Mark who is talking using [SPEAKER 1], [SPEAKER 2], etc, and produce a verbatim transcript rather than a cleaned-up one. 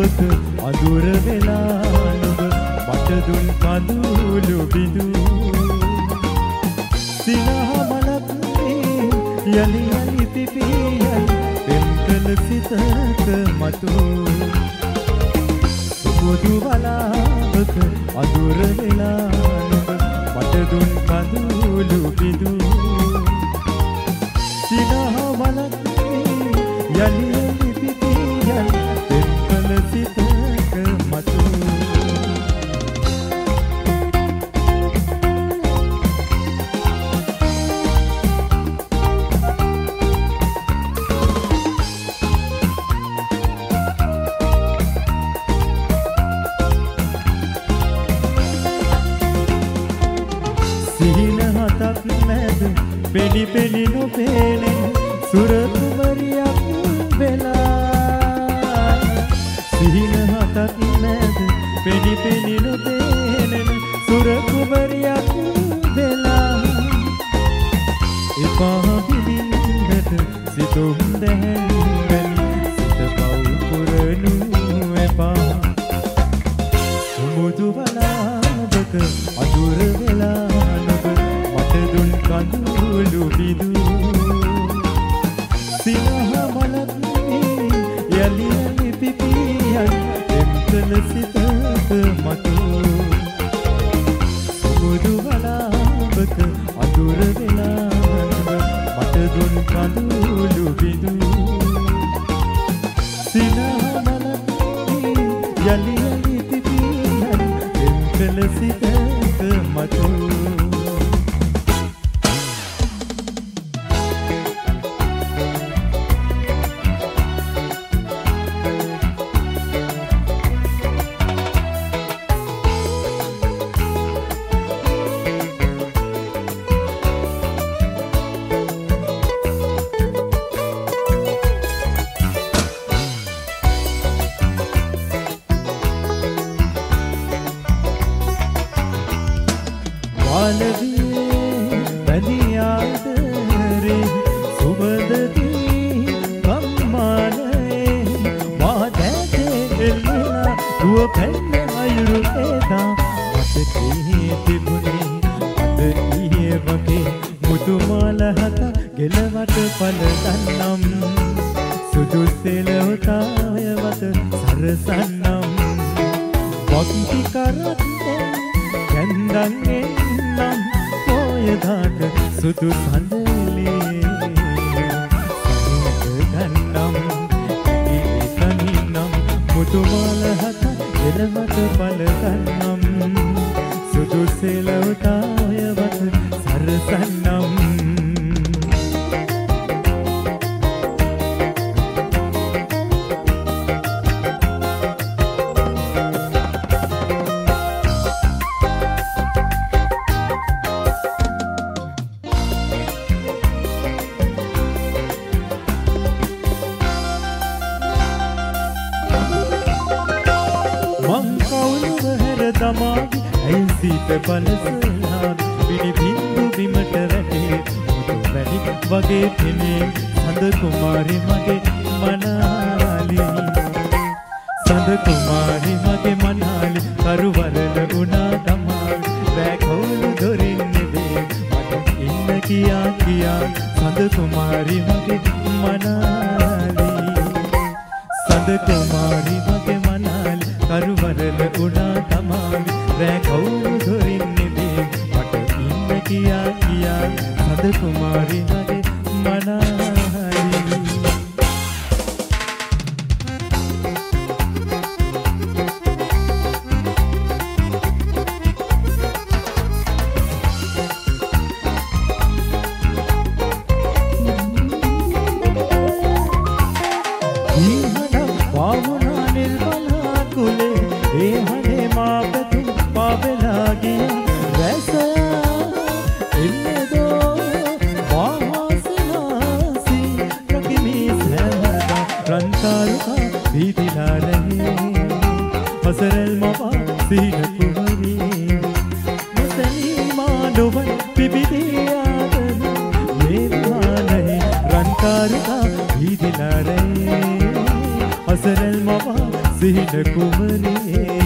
[SPEAKER 1] වලාවක අඳුර වෙලා නුඹ මට දුන් කඳුළු බිඳු සිනහ මලක් යලි යලි පිපියයි පෙම්කල සිතක මතු සුබුදු වලාවක අඳුර වෙලා නුඹ මට දුන් කඳුළු බිඳු සිනහ මලක් යලි යලි පිපියයි පෙම්කල සිතක මතු පෙනි පෙනි නොපෙනෙන සුරකුමරියක් වෙලා සිහින හතක් නැද පෙනි පෙනි නොපෙනෙන සුරකුමරියක් වෙලා එපා පිළිඳට සිතුම් දැහැලි සිත පව් පුරනු එපා සුමුදු වලාවක අඳුර වෙලා නොබ මට දුන් කඳුළු බිඳු සිනහ මලක් යලි යලි පිපියයි එම්කල සිතක මතු සුමුදු වලාවක අඳුර වෙලා මට දුන් කඳුළු බිඳු සිනහ මලක් යලි යලි පිපියයි එම්කල සිතක මතු සිහින කුමරේ